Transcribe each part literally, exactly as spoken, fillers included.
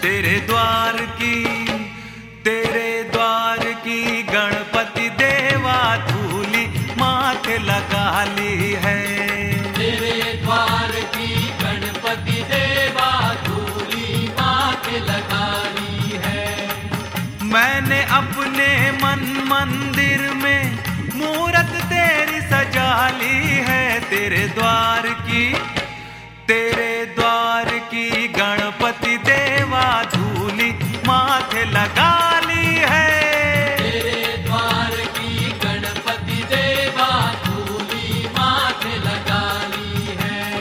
तेरे द्वार की तेरे द्वार की गणपति देवा धूली माथे लगा ली है। तेरे द्वार की गणपति देवा धूली माथे लगा ली है। मैंने अपने मन मंदिर में मूरत तेरी सजा ली है। तेरे द्वार की तेरे द्वार की गणपति देवा धूली माथे लगा ली है। तेरे द्वार की गणपति देवा धूली माथे लगा ली है।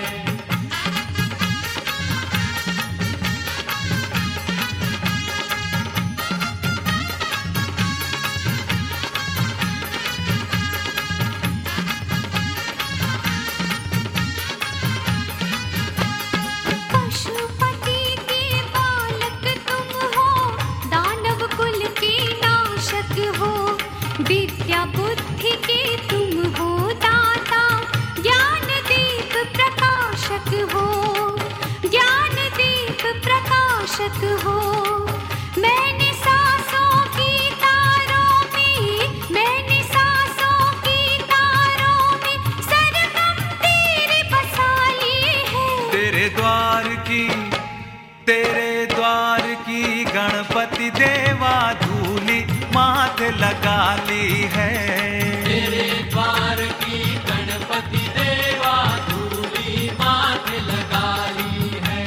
पशुपति के बालक तुम हो, दानव कुल के नाशक हो। विद्या बुद्धि के तुम हो दाता, ज्ञान दीप प्रकाशक हो। ज्ञान दीप प्रकाशक हो। मैंने सांसों की तारों में मैंने सांसों की तारों में सरगम तेरे बसा ली है। तेरे द्वार की तेरे द्वार की गणपति देवा धूली माथे लगा ली है। तेरे द्वार की गणपति देवा धूली माथे लगा ली है।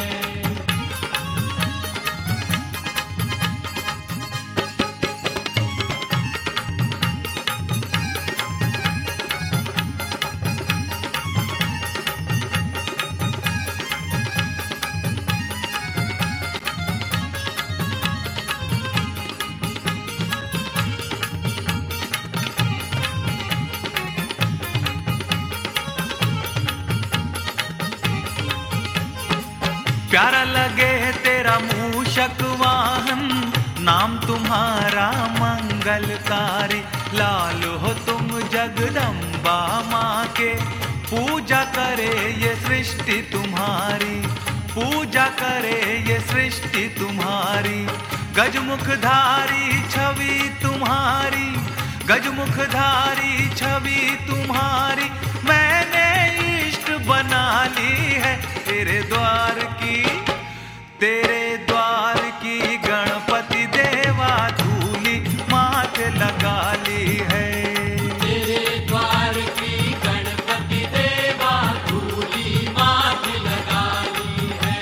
प्यारा लगे तेरा मूषक वाहन, नाम तुम्हारा मंगलकारी। लाल हो तुम जगदम्बा माँ के, पूजा करे ये सृष्टि तुम्हारी। पूजा करे ये सृष्टि तुम्हारी। गजमुखधारी छवि तुम्हारी। गजमुखधारी छवि तुम्हारी मैंने इष्ट बना ली है। तेरे द्वार की तेरे द्वार की गणपति देवा धूली माथे लगा ली है। तेरे द्वार की गणपति देवा धूली माथे लगा ली है।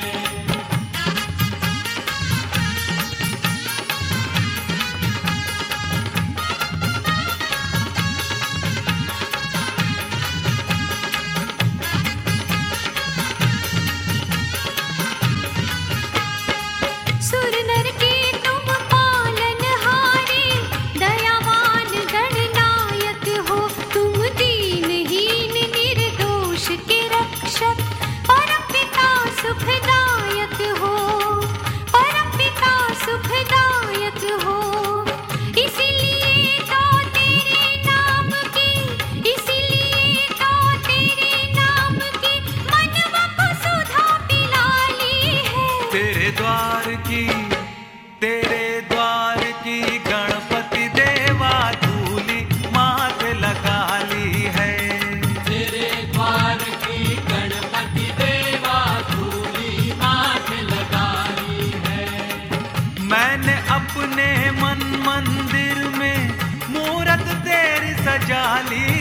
सुर नर के तुम पालनहारे, दयावान गणनायक हो। तुम दीनहीन निर्दोष के रक्षक, परमपिता सुखदायक हो। परमपिता सुखदायक हो। इसीलिए तो तेरे नाम की इसीलिए तो तेरे नाम की मनवा को सुधा पिला ली है। तेरे द्वार की तेरे द्वार की गणपति देवा धूली माथे लगा ली है। तेरे द्वार की गणपति देवा धूली माथे लगा ली है। मैंने अपने मन मंदिर में मूरत तेरी सजा ली